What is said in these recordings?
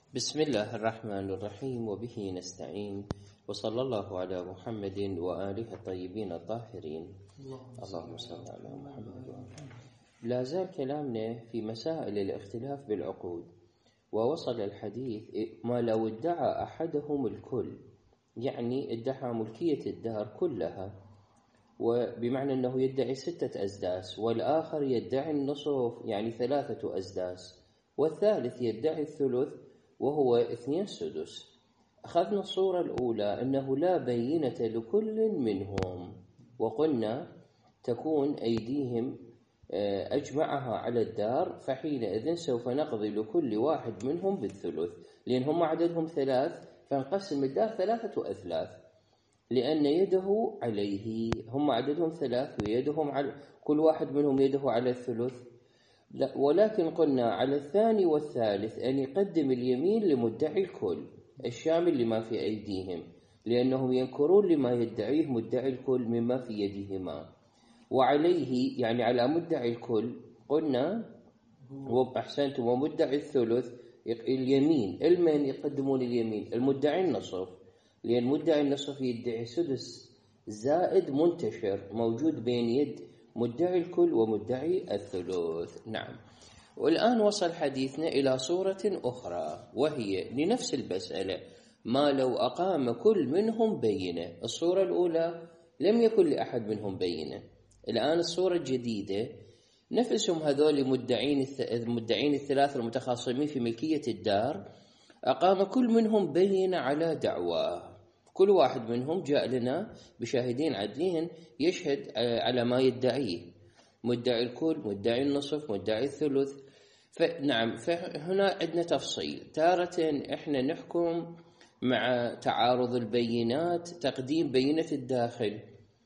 بسم الله الرحمن الرحيم وبه نستعين وصلى الله على محمد وآله الطيبين الطاهرين اللهم صل على محمد وآله. لا زال كلامنا في مسائل الاختلاف بالعقود، ووصل الحديث ما لو ادعى أحدهم الكل، يعني ادعى ملكية الدار كلها، وبمعنى أنه يدعي 6 أسداس، والآخر يدعي النصف يعني 3 أسداس، والثالث يدعي الثلث وهو 2 سدس. أخذنا الصورة الأولى أنه لا بينة لكل منهم، وقلنا تكون أيديهم أجمعها على الدار، فحينئذ سوف نقضي لكل واحد منهم بالثلث، لأن هم عددهم 3، فنقسم الدار 3 أثلاث، لأن يده عليه، هم عددهم 3 ويدهم على كل واحد منهم يده على الثلث. لا، ولكن قلنا على الثاني والثالث أن يقدم اليمين لمدعي الكل الشامل لما في أيديهم، لأنهم ينكرون لما يدعيه مدعي الكل مما في يدهما، وعليه يعني على مدعي الكل قلنا وأحسنتم ومدعي الثلث اليمين. المن يقدمون اليمين؟ المدعي النصف، لأن مدعي النصف يدعي سدس زائد منتشر موجود بين يد مدعي الكل ومدعي الثلث. نعم. والآن وصل حديثنا إلى صورة أخرى، وهي لنفس المسألة، ما لو أقام كل منهم بينة. الصورة الأولى لم يكن لأحد منهم بينة، الآن الصورة الجديدة نفسهم هذول المدعين ال3 المتخاصمين في ملكية الدار، أقام كل منهم بينة على دعواه، كل واحد منهم جاء لنا بشاهدين عدلين يشهد على ما يدعيه، مدعي الكل، مدعي النصف، مدعي الثلث. فنعم، فهنا عندنا تفصيل، تارة احنا نحكم مع تعارض البينات تقديم بينة الداخل،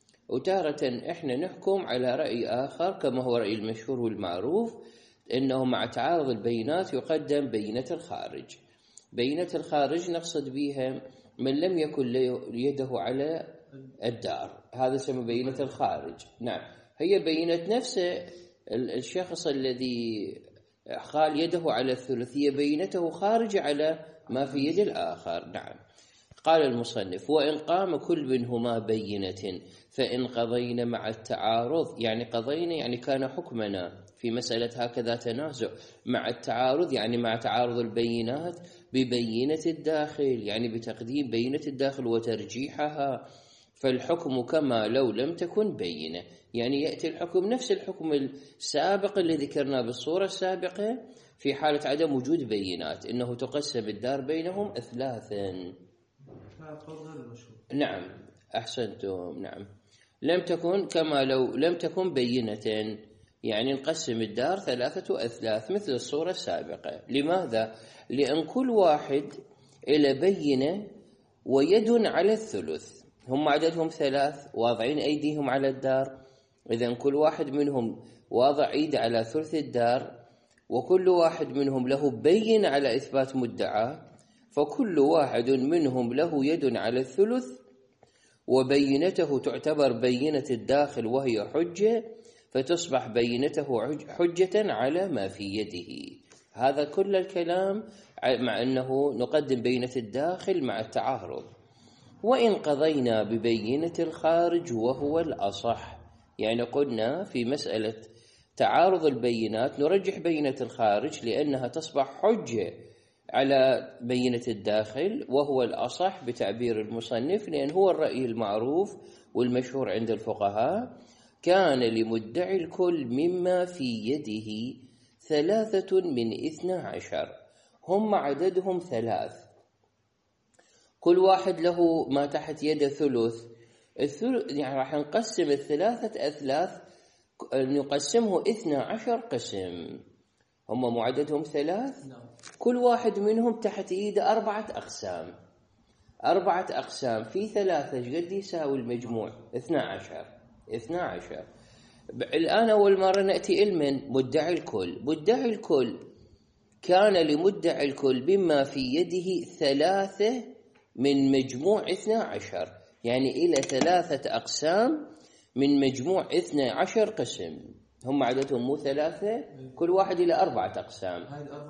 وتارة احنا نحكم على رأي آخر كما هو رأي المشهور والمعروف، انه مع تعارض البينات يقدم بينة الخارج. بينة الخارج نقصد بها من لم يكن يده على الدار، هذا اسمه بينة الخارج. نعم، هي بينة نفسه الشخص الذي قال يده على الثلثية، بينته خارج على ما في يد الآخر. نعم. قال المصنف: وإن قام كل منهما بينة فإن قضينا مع التعارض، يعني قضينا يعني كان حكمنا في مسألة هكذا تنازع، مع التعارض يعني مع تعارض البينات ببينة الداخل، يعني بتقديم بينة الداخل وترجيحها، فالحكم كما لو لم تكن بينة، يعني يأتي الحكم نفس الحكم السابق اللي ذكرناه بالصورة السابقة في حالة عدم وجود بينات، إنه تقسم الدار بينهم 3. نعم، أحسنتم. نعم، لم تكن كما لو لم تكن بينة، يعني نقسم الدار 3 أثلاث مثل الصورة السابقة. لماذا؟ لأن كل واحد إلى بينة ويد على الثلث، هم عددهم 3 واضعين أيديهم على الدار، إذن كل واحد منهم واضع ايده على ثلث الدار، وكل واحد منهم له بين على إثبات مدعاه، فكل واحد منهم له يد على الثلث، وبينته تعتبر بينة الداخل وهي حجة، فتصبح بينته حجة على ما في يده. هذا كل الكلام مع أنه نقدم بينة الداخل مع التعارض. وإن قضينا ببينة الخارج وهو الأصح، يعني قلنا في مسألة تعارض البينات نرجح بينة الخارج لأنها تصبح حجة على بينة الداخل، وهو الأصح بتعبير المصنف، لأن هو الرأي المعروف والمشهور عند الفقهاء. كان لمدعي الكل مما في يده 3 من 12، هم عددهم 3، كل واحد له ما تحت يده ثلث. يعني راح نقسم 3 أثلاث، نقسمه 12 قسم، هم معددهم 3، كل واحد منهم تحت ايده 4 أقسام. 4 أقسام في 3 قد يساوي المجموع 12. الآن أول مرة نأتي المن مدعي الكل. مدعي الكل كان لمدعي الكل مما في يده 3 من مجموع 12، يعني إلى 3 أقسام من مجموع 12 قسم. هم عددهم مو 3، كل واحد إلى 4 أقسام.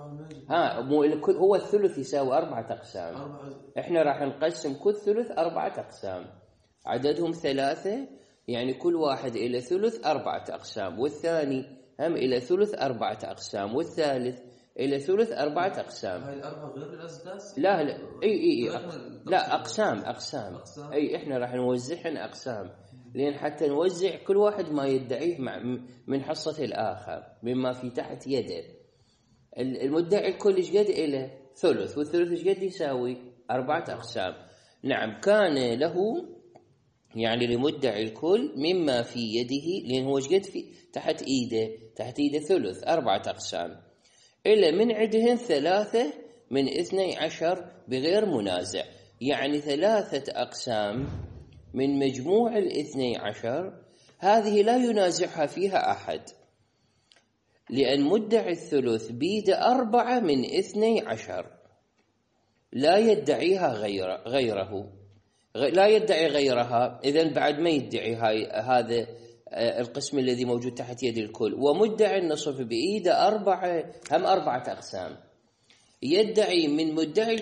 هو الثلث يساوي 4 أقسام. إحنا راح نقسم كل ثلث 4 أقسام. عددهم 3 يعني كل واحد إلى ثلث 4 أقسام، والثاني هم إلى ثلث 4 أقسام، والثالث إلى ثلث 4 أقسام. هاي الأربعة غير الأسداس؟ لا لا أقسام. أي إحنا راح نوزعهن أقسام، لأن حتى نوزع كل واحد ما يدعيه من حصة الآخر مما في تحت يده. المدعي الكل إيش قد إله؟ ثلث، والثلث إيش قد يساوي؟ 4 أقسام. نعم، كان له يعني لمدعي الكل مما في يده، لأن هو إيش قد في تحت إيده ثلث 4 أقسام، إلا من عندهن 3 من 12 بغير منازع. يعني 3 أقسام من مجموع 12 هذه لا ينازعها فيها أحد، لأن مدعي الثلث بيد 4 من 12 لا يدعيها غيره، لا يدعي غيرها. إذن بعد ما يدعي هذا القسم الذي موجود تحت يد الكل. ومدعي النصف بإيد 4 هم 4 أقسام، يدعي من مدعي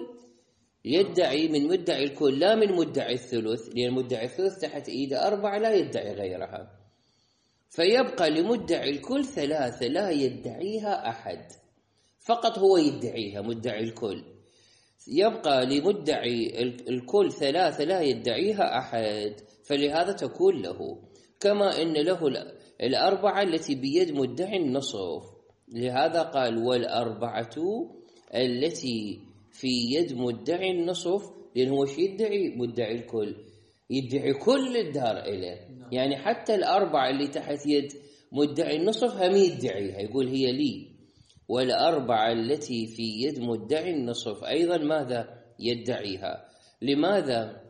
الكل لا من مدعي الثلث، لأن مدعي الثلث تحت إيد 4 لا يدعي غيرها، فيبقى لمدعي الكل 3 لا يدعيها أحد، فقط هو يدعيها مدعي الكل. يبقى لمدعي الكل 3 لا يدعيها أحد، فلهذا تكون له. كما إن له 4 التي بيد مدعي النصف، لهذا قال والأربعة التي في يد مدعي النصف، لأن هو شيء يدعي مدعي الكل، يدعي كل الدار إليه. يعني حتى 4 اللي تحت يد مدعي النصف هم يدعيها، يقول هي لي. والأربعة التي في يد مدعي النصف أيضا ماذا يدعيها؟ لماذا؟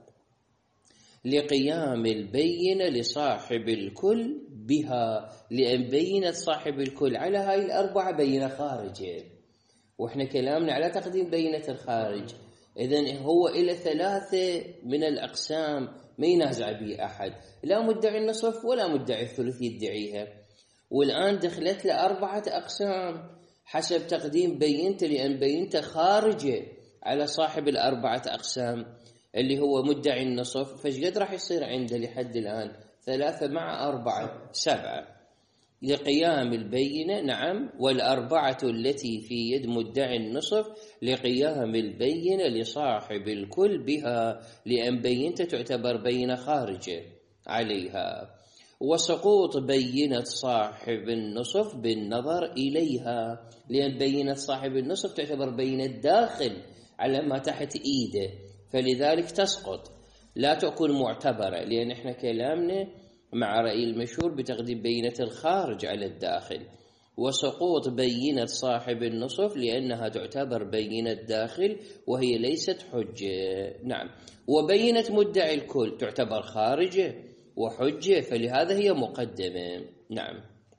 لقيام البينة لصاحب الكل بها، لأن بينة صاحب الكل على هاي 4 بينة خارجة، وإحنا كلامنا على تقديم بينة الخارج. إذن هو إلى 3 من الأقسام ما ينازع به أحد، لا مدعي النصف ولا مدعي الثلث يدعيها. والآن دخلت له 4 أقسام حسب تقديم بينته، لأن بينته خارجة على صاحب 4 أقسام اللي هو مدعي النصف. فايش قد راح يصير عنده لحد الآن؟ 3 مع 4 7 لقيام البينة. نعم، والأربعة التي في يد مدعي النصف لقيام البينة لصاحب الكل بها، لأن بينته تعتبر بينة خارجة عليها. وسقوط بينة صاحب النصف بالنظر إليها، لأن بينة صاحب النصف تعتبر بينة داخل على ما تحت إيده، فلذلك تسقط لا تكون معتبرة، لأن إحنا كلامنا مع رأي المشهور بتقديم بينة الخارج على الداخل. وسقوط بينة صاحب النصف لأنها تعتبر بينة داخل وهي ليست حجة. نعم، وبينة مدعي الكل تعتبر خارجة وحجة، فلهذا هي مقدمة. نعم.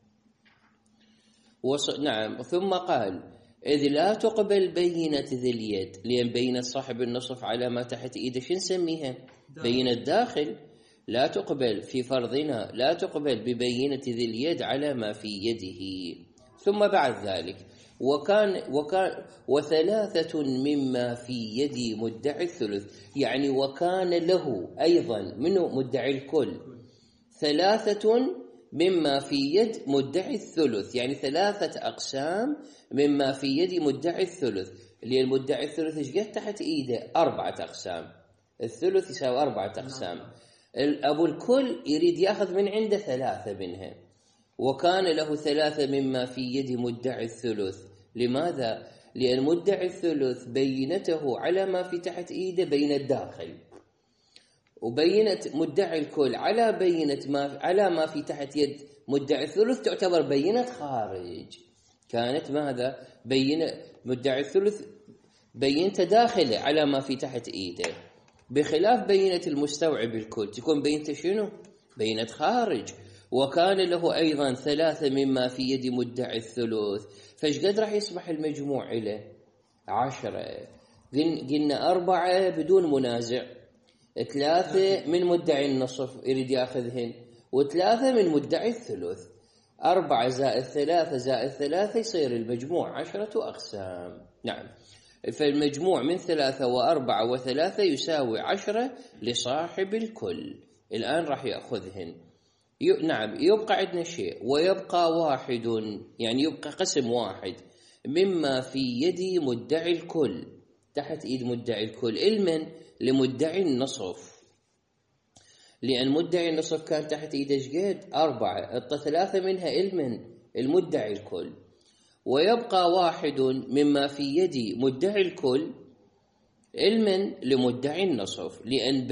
نعم. ثم قال إذ لا تقبل بينة ذي اليد، لأن بينة صاحب النصف على ما تحت إيده شو نسميها؟ بينة داخل، لا تقبل في فرضنا، لا تقبل ببينة ذي اليد على ما في يده. ثم بعد ذلك وثلاثة مما في يد مدعي الثلث، يعني وكان له أيضا منه مدعي الكل 3 مما في يد مدعي الثلث، يعني 3 أقسام مما في يد مدعي الثلث، اللي المدعي الثلث ايش قد تحت ايده؟ 4 أقسام. الثلث يساوي 4 أقسام. أبو الكل يريد يأخذ من عنده 3 منها، وكان له 3 مما في يد مدعي الثلث. لماذا؟ لأن مدعي الثلث بينته على ما في تحت إيده بين الداخل، وبينة مدعي الكل على ما في تحت يد مدعي الثلث تعتبر بينة خارج. كانت ماذا؟ بينة مدعي الثلث بينته داخله على ما في تحت إيده، بخلاف بينة المستوعب الكل تكون بينته شنو؟ بينة خارج. وكان له أيضا 3 مما في يد مدعي الثلث، فايش قد راح يصبح المجموع له؟ 10. قلنا 4 بدون منازع، 3 من مدعي النصف يريد يأخذهن، و3 من مدعي الثلث. 4 زائد 3 زائد 3 يصير المجموع 10 أقسام. نعم، فالمجموع من 3 و4 و3 يساوي 10 لصاحب الكل. الآن راح يأخذهن. نعم، يبقى عندنا شيء، ويبقى واحد، يعني يبقى قسم واحد مما في يد مدعي الكل، تحت إيد مدعي الكل، علما لمدعي النصف، لأن مدعي النصف كان تحت إيده شقد 4، 3 منها علما المدعي الكل. ويبقى واحد مما في يد مدعي الكل علما لمدعي النصف، لأن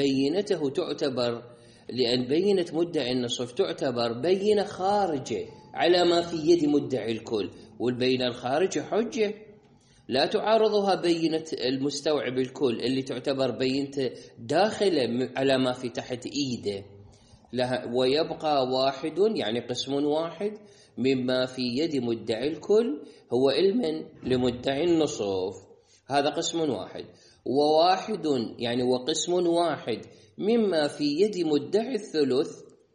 بينة مدعي النصف تعتبر بينة خارجة على ما في يد مدعي الكل، والبينة الخارجة حجة لا تعارضها بينة المستوعب الكل اللي تعتبر بينة داخلة على ما في تحت إيده. ويبقى واحد يعني قسم واحد مما في يد مدعي الكل هو علما لمدعي النصف، هذا قسم واحد. وواحد يعني وقسم واحد مما في يد مدعي الثلث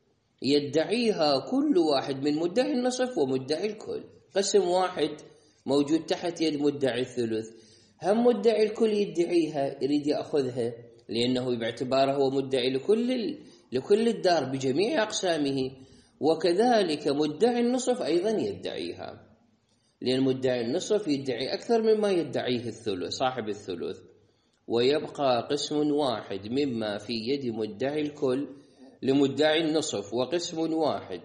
يدعيها كل واحد من مدعي النصف ومدعي الكل. قسم واحد موجود تحت يد مدعي الثلث، هم مدعي الكل يدعيها، يريد يأخذها، لأنه باعتباره هو مدعي لكل الدار بجميع أقسامه. وكذلك مدعي النصف أيضا يدعيها، لأن مدعي النصف يدعي أكثر مما يدعيه الثلث صاحب الثلث. ويبقى قسم واحد مما في يد مدعي الكل لمدعي النصف، وقسم واحد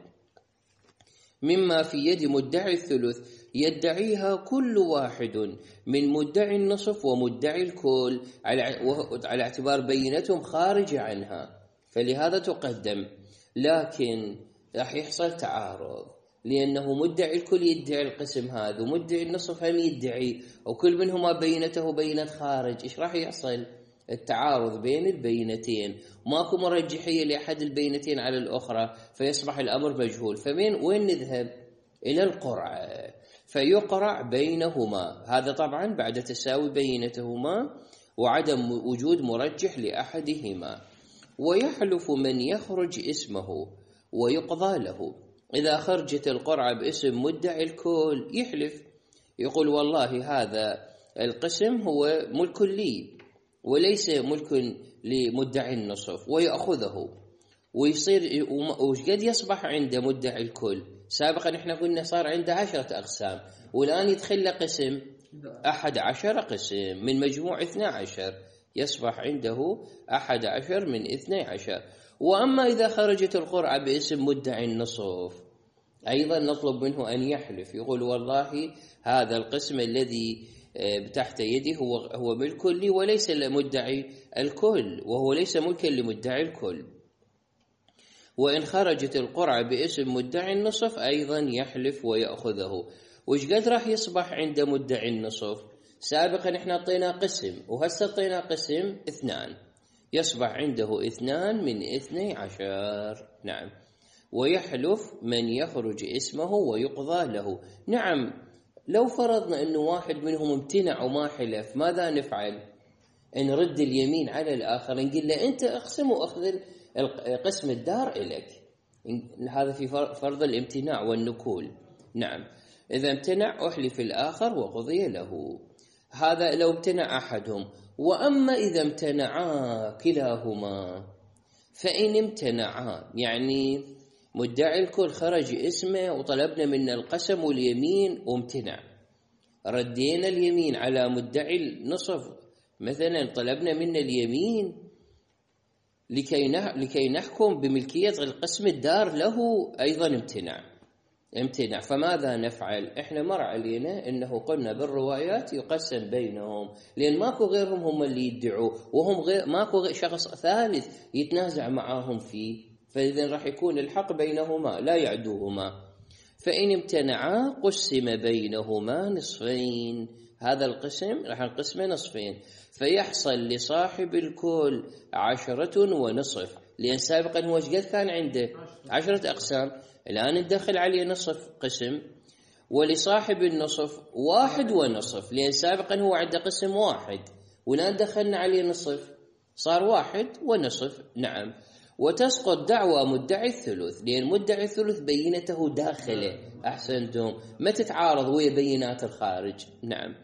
مما في يد مدعي الثلث يدعيها كل واحد من مدعي النصف ومدعي الكل على اعتبار بينتهم خارجة عنها، فلهذا تقدم. لكن راح يحصل تعارض، لأنه مدعي الكل يدعي القسم هذا ومدعي النصف هم يدعي، وكل منهما بينته بينة خارج. إيش راح يحصل؟ التعارض بين البينتين، ماكو مرجحية لأحد البينتين على الأخرى، فيصبح الأمر مجهول. وين نذهب؟ إلى القرعة، فيقرع بينهما، هذا طبعا بعد تساوي بينتهما وعدم وجود مرجح لأحدهما. ويحلف من يخرج اسمه ويقضى له. إذا خرجت القرعة باسم مدعي الكل يحلف، يقول والله هذا القسم هو ملك لي وليس ملك لمدعي النصف، ويأخذه ويصير. وقد يصبح عند مدعي الكل، سابقا احنا قلنا صار عنده 10 أقسام، والآن يدخل له قسم 11 قسم من مجموع 12، يصبح عنده 11 من 12. وأما إذا خرجت القرعة باسم مدعي النصف أيضا نطلب منه أن يحلف، يقول والله هذا القسم الذي تحت يدي هو ملك لي وليس لمدعي الكل، وهو ليس ملكا لمدعي الكل. وإن خرجت القرعة باسم مدعي النصف أيضا يحلف ويأخذه. وش قد راح يصبح عند مدعي النصف؟ سابقا احنا اعطينا قسم، وهسه اعطينا قسم 2، يصبح عنده 2 من 12. نعم. ويحلف من يخرج اسمه ويقضى له. نعم، لو فرضنا أنه واحد منهم امتنع وما حلف، ماذا نفعل؟ نرد اليمين على الآخر، نقول له أنت اقسم وأخذ قسم الدار إليك. هذا في فرض الامتناع والنكول. نعم، إذا امتنع أحلف الآخر وقضي له، هذا لو امتنع أحدهم. وأما إذا امتنعا كلاهما، فإن امتنعا يعني مدعي الكل خرج اسمه وطلبنا منه القسم واليمين وامتنع، ردينا اليمين على مدعي النصف، مثلا طلبنا منه اليمين لكي نحكم بملكية القسم الدار له، أيضا امتنع. فماذا نفعل؟ احنا مر علينا انه قلنا بالروايات يقسم بينهم، لان ماكو غيرهم هم اللي يدعوا، وهم ماكو شخص ثالث يتنازع معاهم فيه، فاذا راح يكون الحق بينهما لا يعدوهما. فإن امتنعا قسم بينهما نصفين، هذا القسم راح نقسمه نصفين، فيحصل لصاحب الكل 10 ونصف، لأن سابقا هو قد كان عنده 10 أقسام، الآن ندخل عليه نصف قسم. ولصاحب النصف 1 ونصف، لأن سابقا هو عنده قسم 1، والآن دخلنا عليه نصف، صار 1 ونصف. نعم. وتسقط دعوى مدعي الثلث، لأن مدعي الثلث بينته داخله. أحسنتم، ما تتعارض ويا بينات الخارج. نعم.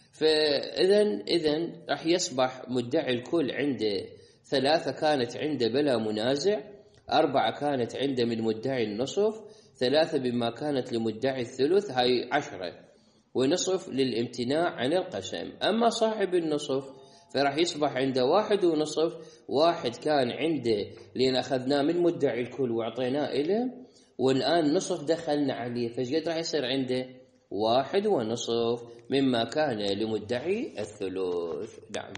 فإذا راح يصبح مدعي الكل عنده 3 كانت عنده بلا منازع، 4 كانت عنده من مدعي النصف، 3 بما كانت لمدعي الثلث، هاي 10 ونصف للامتناع عن القسم. أما صاحب النصف فراح يصبح عنده 1 ونصف، 1 كان عنده لأن أخذناه من مدعي الكل وعطيناه إله، والآن نصف دخلنا عليه، فجد راح يصير عنده 1 ونصف مما كان لمدعي الثلث. نعم.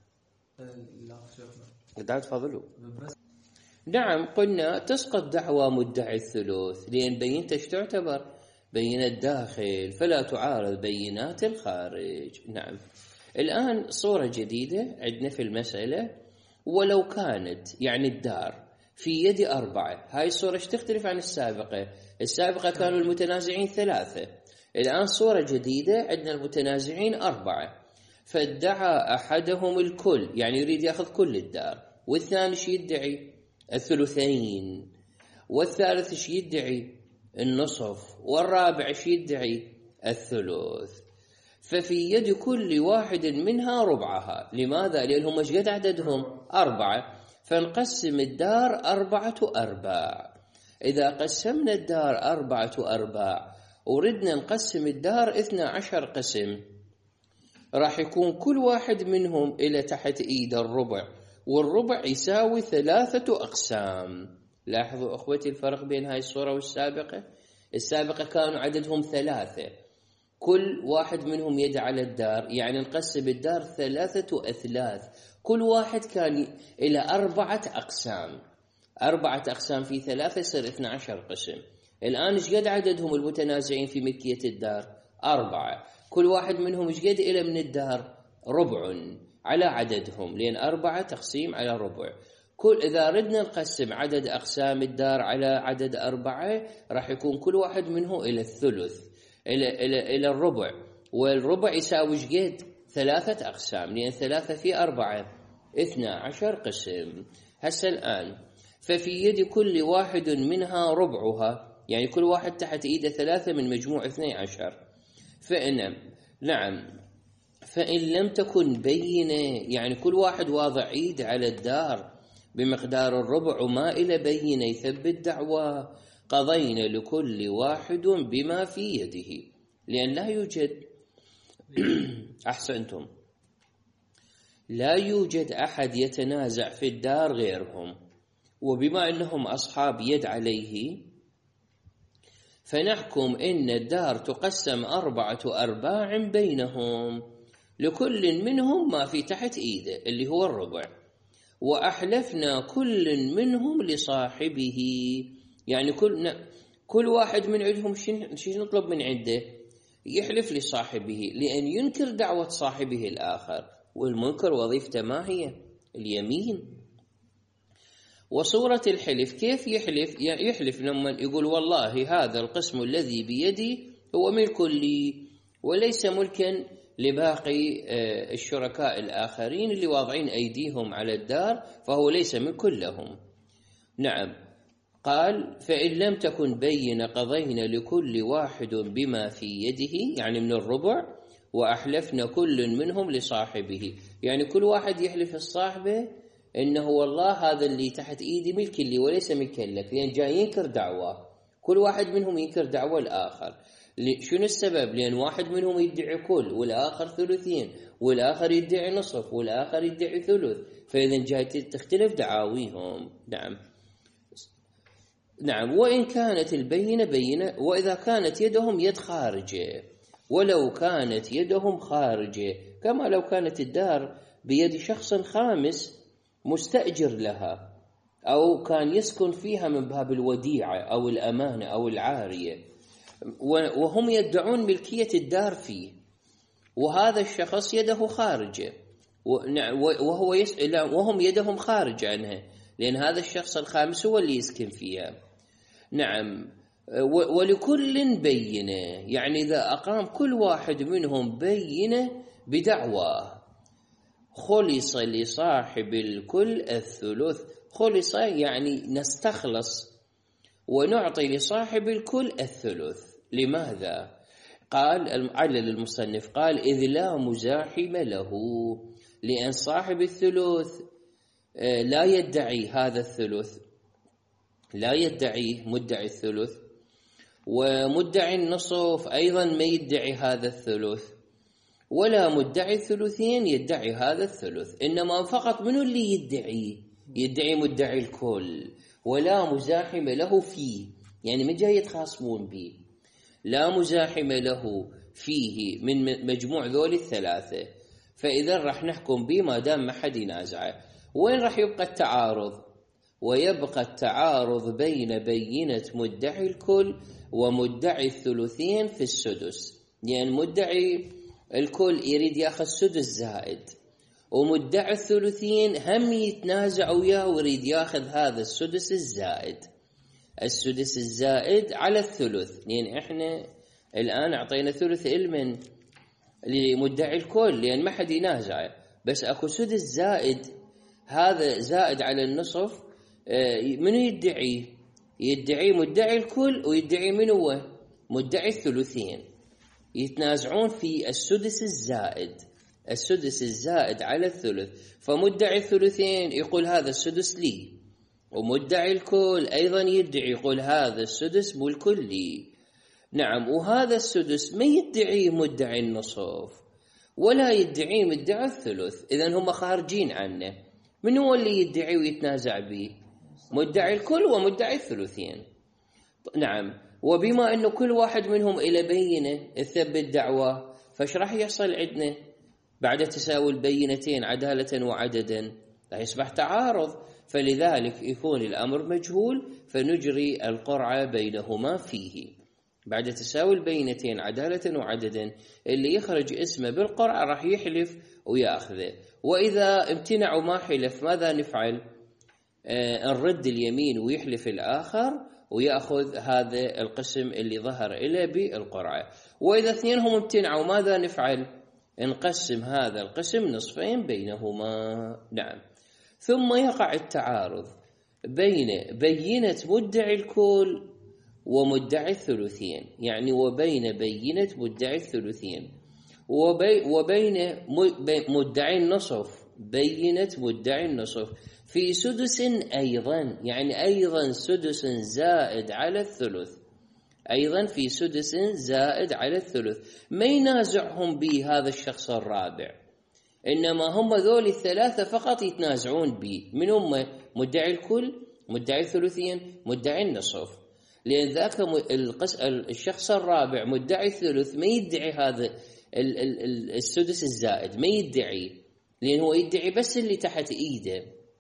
لا تفضلوا. نعم، قلنا تسقط دعوى مدعي الثلث لأن بينتش تعتبر بينة الداخل فلا تعارض بينات الخارج. نعم. الآن صورة جديدة عندنا في المسألة، ولو كانت يعني الدار في يد 4. هاي الصورة تختلف عن السابقة كانوا المتنازعين 3، الآن صورة جديدة عندنا المتنازعين 4. فادعى أحدهم الكل، يعني يريد يأخذ كل الدار، والثاني شي يدعي الثلثين، والثالث شي يدعي النصف، والرابع شي يدعي الثلث. ففي يد كل واحد منها ربعها. لماذا؟ لأنهم مش قد عددهم 4، فنقسم الدار 4 أرباع. إذا قسمنا الدار 4 أرباع وردنا نقسم الدار 12 قسم، راح يكون كل واحد منهم إلى تحت إيد الربع، والربع يساوي 3 أقسام. لاحظوا أخوتي الفرق بين هاي الصورة والسابقة. السابقة كانوا عددهم 3، كل واحد منهم يد على الدار، يعني نقسم الدار 3 أثلاث، كل واحد كان إلى 4 أقسام. 4 أقسام في 3 يصير 12 قسم. الآن إيش قد عددهم المتنازعين في ملكية الدار؟ 4، كل واحد منهم إيش قد إلى من الدار؟ ربع على عددهم، لأن 4 تقسيم على ربع. إذا ردنا نقسم عدد أقسام الدار على عدد 4 راح يكون كل واحد منه إلى الثلث، إلى الربع، والربع يساوي إيش قد؟ 3 أقسام، لأن 3 في 4 12 قسم. هسه الآن ففي يد كل واحد منها ربعها، يعني كل واحد تحت إيده 3 من مجموع 12. فإن لم تكن بينة، يعني كل واحد واضع إيد على الدار بمقدار الربع وما إلى بينة يثبت دعوى، قضينا لكل واحد بما في يده، لأن لا يوجد أحسنتم، لا يوجد أحد يتنازع في الدار غيرهم، وبما أنهم أصحاب يد عليه فنحكم إن الدار تقسم 4 أرباع بينهم، لكل منهم ما في تحت إيده اللي هو الربع، وأحلفنا كل منهم لصاحبه، يعني كل واحد من عندهم شو نطلب من عنده؟ يحلف لصاحبه، لأن ينكر دعوة صاحبه الآخر، والمنكر وظيفته ما هي؟ اليمين. وصورة الحلف كيف يحلف؟ يحلف لما يقول والله هذا القسم الذي بيدي هو ملك لي وليس ملكا لباقي الشركاء الآخرين اللي واضعين أيديهم على الدار، فهو ليس ملك لهم. نعم. قال فإن لم تكن بين قضينا لكل واحد بما في يده، يعني من الربع، وأحلفنا كل منهم لصاحبه، يعني كل واحد يحلف الصاحبه إنه والله هذا اللي تحت إيدي ملك لي وليس ملك لك، لأن جاي ينكر دعوة، كل واحد منهم ينكر دعوة الآخر. شنو السبب؟ لأن واحد منهم يدعي كل، والآخر ثلثين، والآخر يدعي نصف، والآخر يدعي ثلث، فإذا جاي تختلف دعاويهم. نعم. وإن كانت البينة بينة، وإذا كانت يدهم يد خارجة، ولو كانت يدهم خارجة، كما لو كانت الدار بيد شخص خامس مستأجر لها، أو كان يسكن فيها من باب الوديعة أو الأمانة أو العارية، وهم يدعون ملكية الدار فيه، وهذا الشخص يده خارجة، وهم يدهم خارج عنها، لأن هذا الشخص الخامس هو اللي يسكن فيها. نعم. ولكل بينة، يعني إذا أقام كل واحد منهم بينة بدعوى، خلص لصاحب الكل الثلث. خلص يعني نستخلص ونعطي لصاحب الكل الثلث. لماذا؟ قال علل المصنف قال إذ لا مزاحم له، لأن صاحب الثلث لا يدعي هذا الثلث، لا يدعيه مدعي الثلث، ومدعي النصف أيضا ما يدعي هذا الثلث، ولا مدعي الثلثين يدعي هذا الثلث، إنما فقط منه اللي يدعي مدعي الكل، ولا مزاحم له فيه، يعني ما جاي يتخاصمون به، لا مزاحم له فيه من مجموع ذول الثلاثة. فإذا راح نحكم به ما دام ما حد ينازعه. وين راح يبقى التعارض؟ ويبقى التعارض بين بينة مدعي الكل ومدعي الثلثين في السدس، يعني مدعي الكل يريد ياخذ سدس زائد، ومدعي الثلثين هم يتنازع وياه ويريد ياخذ هذا السدس الزائد، السدس الزائد على الثلث. لأن احنا الآن أعطينا ثلث علما لمدعي الكل لأن ما حد ينازعه، بس أكو سدس زائد، هذا زائد على النصف، منو يدعي مدعي الكل، ويدعي من هو مدعي الثلثين، يتنازعون في السدس الزائد، السدس الزائد على الثلث. فمدعي الثلثين يقول هذا السدس لي، ومدعي الكل أيضا يدعي يقول هذا السدس ملك لي. نعم، وهذا السدس ما يدعي مدعي النصف ولا يدعي مدعي الثلث، إذن هم خارجين عنه. من هو اللي يدعي ويتنازع به؟ مدعي الكل ومدعي الثلثين. نعم، وبما أنه كل واحد منهم إلى بينة تثبت دعوة، فايش راح يحصل عندنا بعد تساوي البينتين عدالة وعددا؟ لا يصبح تعارض، فلذلك يكون الأمر مجهول، فنجري القرعة بينهما فيه. بعد تساوي البينتين عدالة وعددا اللي يخرج اسمه بالقرعة راح يحلف ويأخذه. وإذا امتنعوا ما حلف ماذا نفعل؟ نرد اليمين ويحلف الآخر ويأخذ هذا القسم اللي ظهر إليه بالقرعة. وإذا اثنينهم امتنعوا ماذا نفعل؟ نقسم هذا القسم نصفين بينهما. نعم، ثم يقع التعارض بين بينة مدعي الكل ومدعي الثلثين، يعني وبين بينة مدعي الثلثين وبين مدعي النصف، بينة مدعي النصف في سدس أيضا، يعني أيضا سدس زائد على الثلث، أيضا في سدس زائد على الثلث. ما ينازعهم به هذا الشخص الرابع، إنما هم ذول الثلاثة فقط يتنازعون به. من هم؟ مدعي الكل، مدعي الثلثين، مدعي النصف. لأن ذاك الشخص الرابع مدعي الثلث ما يدعي هذا السدس الزائد، ما يدعي، لأن هو يدعي بس اللي تحت إيده،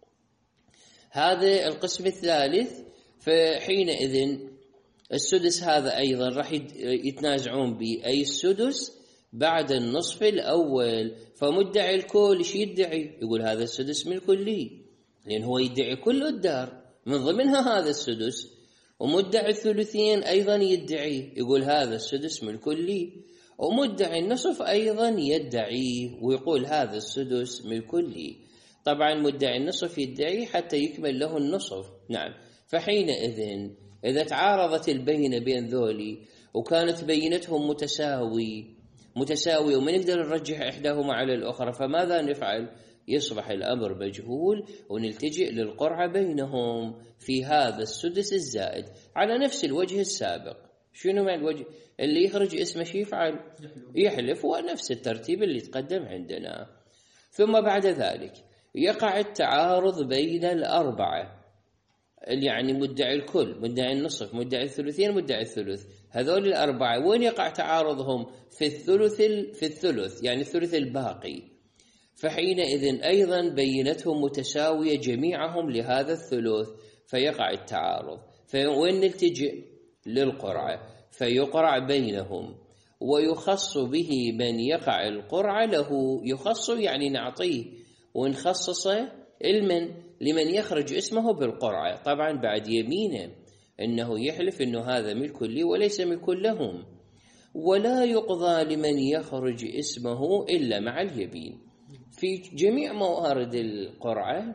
هذا القسم الثالث. فحينئذ السدس هذا أيضا راح يتنازعون به، أي السدس بعد النصف الأول. فمدعي الكل ايش يدعي؟ يقول هذا السدس ملك لي، لأن هو يدعي كل الدار من ضمنها هذا السدس. ومدعي الثلثين أيضا يدعي يقول هذا السدس ملك لي، ومدعي النصف أيضا يدعي ويقول هذا السدس ملك لي. طبعا مدعي النصف يدعي حتى يكمل له النصف. نعم، فحينئذ إذا تعارضت البينة بين ذولي وكانت بينتهم متساوية وما نقدر نرجح إحداهما على الأخرى، فماذا نفعل؟ يصبح الأمر مجهول ونلتجئ للقرعة بينهم في هذا السدس الزائد على نفس الوجه السابق. شنو مع الوجه اللي يخرج اسمه شي يفعل؟ يحلف، ونفس الترتيب اللي تقدم عندنا. ثم بعد ذلك يقع التعارض بين الأربعة، يعني مدعي الكل، مدعي النصف، مدعي الثلثين، مدعي الثلث. هذول الأربعة وين يقع تعارضهم؟ في الثلث، يعني الثلث الباقي. فحينئذ أيضا بينتهم متساوية جميعهم لهذا الثلث، فيقع التعارض. فوين نلتجئ؟ للقرعة، فيقرع بينهم، ويخص به من يقع القرعة له. يخص يعني نعطيه ونخصص لمن يخرج اسمه بالقرعة، طبعا بعد يمينه أنه يحلف أنه هذا ملك لي وليس ملك لهم. ولا يقضى لمن يخرج اسمه إلا مع اليمين. في جميع موارد القرعة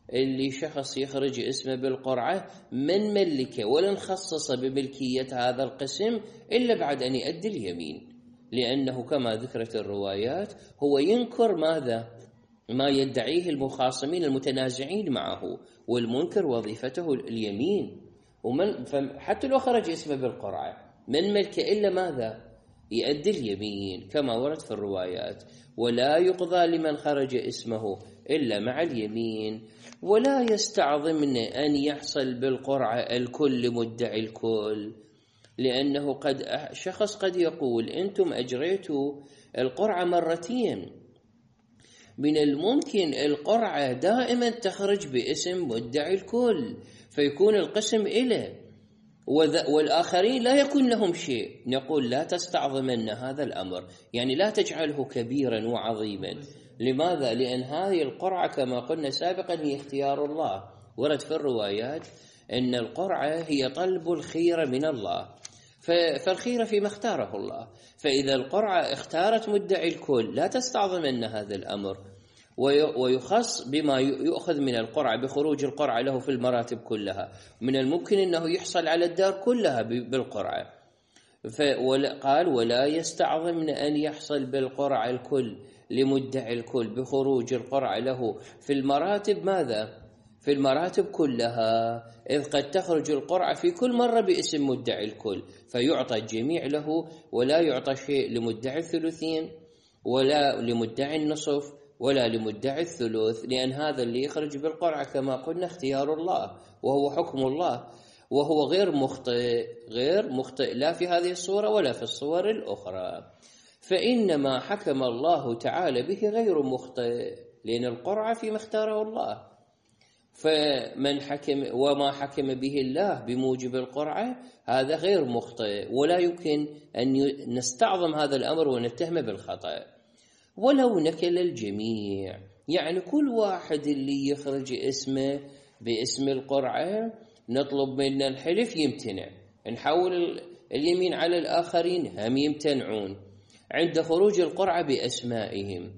اللي شخص يخرج اسمه بالقرعة من ملكه ولا نخصص بملكية هذا القسم إلا بعد أن يؤدي اليمين، لأنه كما ذكرت الروايات هو ينكر ماذا؟ ما يدعيه المخاصمين المتنازعين معه، والمنكر وظيفته اليمين. حتى لو خرج اسمه بالقرعة من ملكه إلا ماذا؟ يؤدي اليمين كما ورد في الروايات. ولا يقضى لمن خرج اسمه إلا مع اليمين. ولا يستعظمن أن يحصل بالقرعة الكل مدعي الكل، لأنه شخص قد يقول أنتم أجريتوا القرعة مرتين، من الممكن القرعة دائما تخرج باسم مدعي الكل فيكون القسم إله والآخرين لا يكون لهم شيء. نقول لا تستعظمن هذا الأمر، يعني لا تجعله كبيرا وعظيما. لماذا؟ لأن هذه القرعة كما قلنا سابقا هي اختيار الله، ورد في الروايات أن القرعة هي طلب الخيرة من الله، فالخيرة فيما اختاره الله. فإذا القرعة اختارت مدعي الكل لا تستعظمن هذا الأمر، ويخص بما يؤخذ من القرعة بخروج القرعة له في المراتب كلها. من الممكن أنه يحصل على الدار كلها بالقرعة. قال ولا يستعظمن أن يحصل بالقرعة الكل لمدعي الكل بخروج القرعة له في المراتب ماذا؟ في المراتب كلها، إذ قد تخرج القرعة في كل مرة باسم مدعي الكل فيعطى الجميع له، ولا يعطى شيء لمدعي الثلثين ولا لمدعي النصف ولا لمدعي الثلث، لأن هذا اللي يخرج بالقرعة كما قلنا اختيار الله وهو حكم الله، وهو غير مخطئ لا في هذه الصورة ولا في الصور الأخرى. فإنما حكم الله تعالى به غير مخطئ، لأن القرعة فيما اختاره الله. فمن حكم وما حكم به الله بموجب القرعة هذا غير مخطئ، ولا يمكن أن نستعظم هذا الأمر ونتهمه بالخطأ. ولو نكل الجميع، يعني كل واحد اللي يخرج اسمه باسم القرعة نطلب منه الحلف يمتنع، نحول اليمين على الآخرين هم يمتنعون عند خروج القرعة بأسمائهم.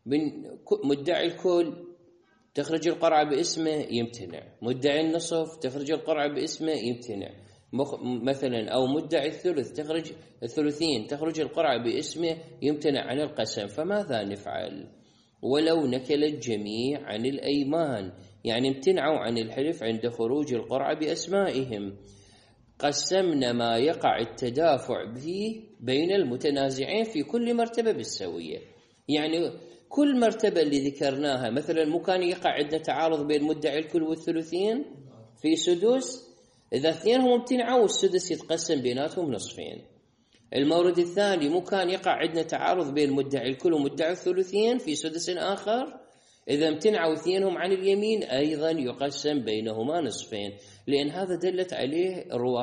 مدعي الكل تخرج القرعة باسمه يمتنع، مدعي النصف تخرج القرعة باسمه يمتنع مثلا، أو مدعي الثلث تخرج الثلثين تخرج القرعة باسمه يمتنع عن القسم. فماذا نفعل؟ ولو نكل الجميع عن الأيمان، يعني امتنعوا عن الحلف عند خروج القرعة بأسمائهم، قسمنا ما يقع التدافع به بين المتنازعين في كل مرتبة بالسوية. يعني كل مرتبة اللي ذكرناها مثلا مكان يقع عندنا تعارض بين مدعي الكل والثلثين في سدس، إذا اثنينهم امتنعوا والسدس يتقسم بيناتهم نصفين. المورد الثاني مكان يقع عندنا تعارض بين مدعي الكل ومدعي الثلثين في سدس آخر، إذا امتنعوا اثنينهم عن اليمين أيضا يقسم بينهما نصفين، لأن هذا دلت عليه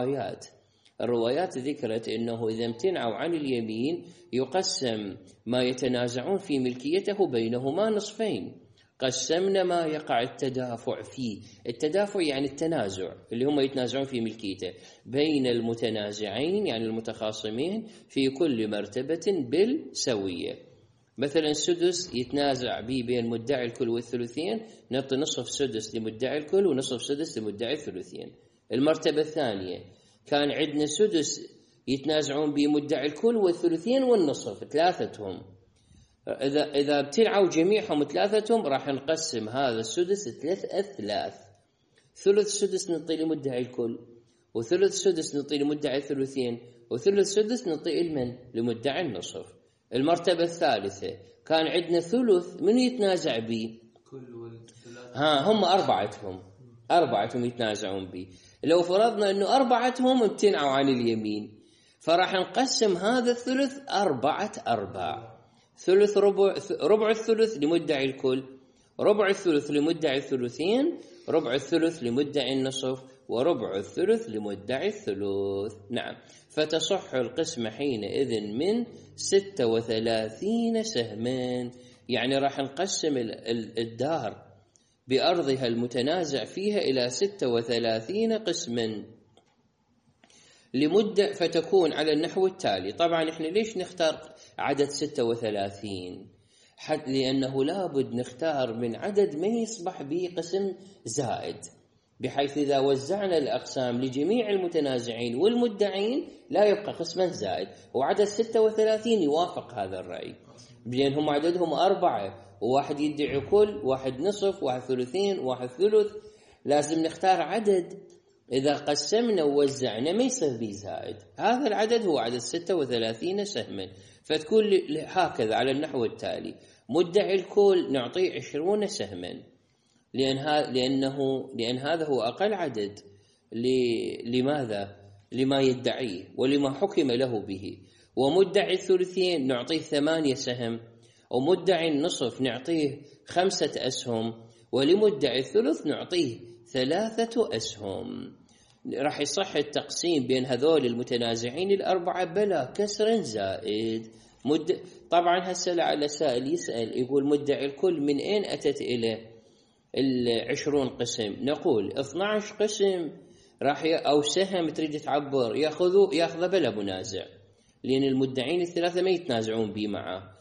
الروايات ذكرت أنه إذا امتنعوا عن اليمين يقسم ما يتنازعون في ملكيته بينهما نصفين. قسمنا ما يقع التدافع فيه، التدافع يعني التنازع اللي هم يتنازعون في ملكيته بين المتنازعين يعني المتخاصمين في كل مرتبة بالسوية. مثلا السدس يتنازع به بين مدعي الكل والثلثين، نعطي نصف سدس لمدعي الكل ونصف سدس لمدعي الثلثين. المرتبة الثانية كان عندنا سدس يتنازعون به مدعي الكل والثلثين والنصف ثلاثتهم، إذا ابتنعوا جميعهم ثلاثتهم راح نقسم هذا السدس ثلاث، ثلث سدس نعطي لمدعي الكل، وثلث سدس نعطي لمدعي الثلثين، وثلث سدس نعطي لمدعي النصف. المرتبة الثالثة كان عندنا ثلث من يتنازع به؟ هم أربعتهم يتنازعون به. لو فرضنا أنه أربعتهم امتنعوا عن اليمين فراح نقسم هذا الثلث 4 ثلث ربع الثلث لمدعي الكل، ربع الثلث لمدعي الثلثين، ربع الثلث لمدعي النصف، وربع الثلث لمدعي الثلث. نعم، فتصح القسمة حينئذ من 36 سهما، يعني راح نقسم الدار بأرضها المتنازع فيها إلى 36 قسما لمدة، فتكون على النحو التالي. طبعا احنا ليش نختار عدد 36؟ لأنه لابد نختار من عدد ما يصبح به قسم زائد، بحيث إذا وزعنا الأقسام لجميع المتنازعين والمدعين لا يبقى قسما زائد. وعدد 36 يوافق هذا الرأي، لأنهم عددهم 4، وواحد يدعي كل، واحد نصف، واحد ثلثين، واحد ثلث. لازم نختار عدد إذا قسمنا ووزعنا ما يصير به زائد. هذا العدد هو عدد 36 سهما. فتكون هكذا على النحو التالي: مدعي الكل نعطيه 20 سهما، لأن هذا هو أقل عدد لماذا؟ لما يدعيه ولما حكم له به. ومدعي الثلثين نعطيه 8 سهم، ومدعي النصف نعطيه 5 أسهم، ولمدعي الثلث نعطيه 3 أسهم. راح يصح التقسيم بين هذول المتنازعين الأربعة بلا كسر زائد. طبعا هسه لعل سائل يسأل يقول مدعي الكل من أين أتت إليه 20 قسم؟ نقول 12 قسم راح أو سهم تريد تعبر ياخذه بلا منازع، لأن المدعين الثلاثة ما يتنازعون به معه.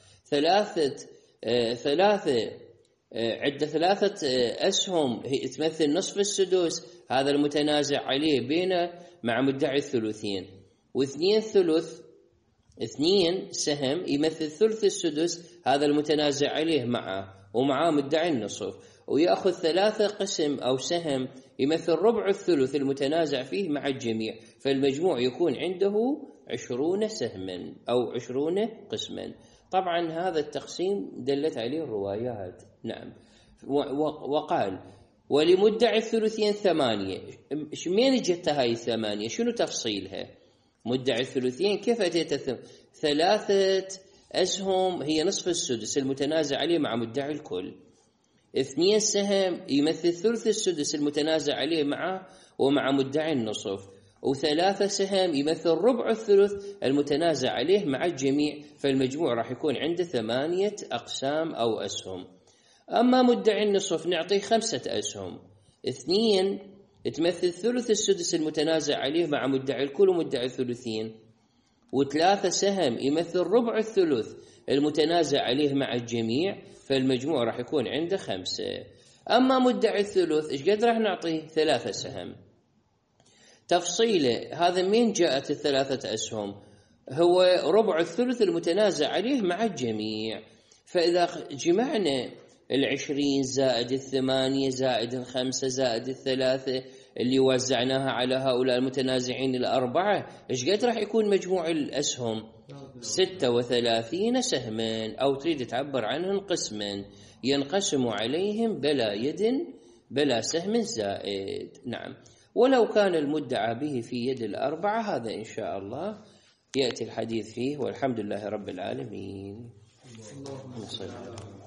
عدة 3 أسهم هي تمثل نصف السدس، هذا المتنازع عليه بينه مع مدعي الثلثين. و2 سهم يمثل ثلث السدس، هذا المتنازع عليه ومعه مدعي النصف. ويأخذ 3 قسم أو سهم يمثل ربع الثلث المتنازع فيه مع الجميع، فالمجموع يكون عنده 20 سهما أو 20 قسما. طبعا هذا التقسيم دلت عليه الروايات. نعم. وقال ولمدعي الثلثين 8. من جت هاي 8؟ شنو تفصيلها؟ مدعي الثلثين كيف أتيت 3 أسهم هي نصف السدس المتنازع عليه مع مدعي الكل. 2 سهم يمثل ثلث السدس المتنازع عليه معه ومع مدعي النصف. و3 سهم يمثل ربع الثلث المتنازع عليه مع الجميع، فالمجموع راح يكون عنده 8 أقسام أو أسهم. أما مدعي النصف نعطيه 5 أسهم، 2 تمثل ثلث السدس المتنازع عليه مع مدعي الكل ومدعي الثلثين، و3 سهم يمثل ربع الثلث المتنازع عليه مع الجميع، فالمجموع راح يكون عنده 5. أما مدعي الثلث إيش قد راح نعطيه؟ 3 سهم. تفصيله هذا من جاءت 3 أسهم؟ هو ربع الثلث المتنازع عليه مع الجميع. فإذا جمعنا 20 زائد 8 زائد 5 زائد 3 اللي وزعناها على هؤلاء المتنازعين الأربعة، إيش قد راح يكون مجموع الأسهم؟ 36 سهما، أو تريد تعبر عنهم قسما ينقسم عليهم بلا يد بلا سهم زائد. نعم. ولو كان المدعى به في يد الأربعة، هذا إن شاء الله يأتي الحديث فيه، والحمد لله رب العالمين.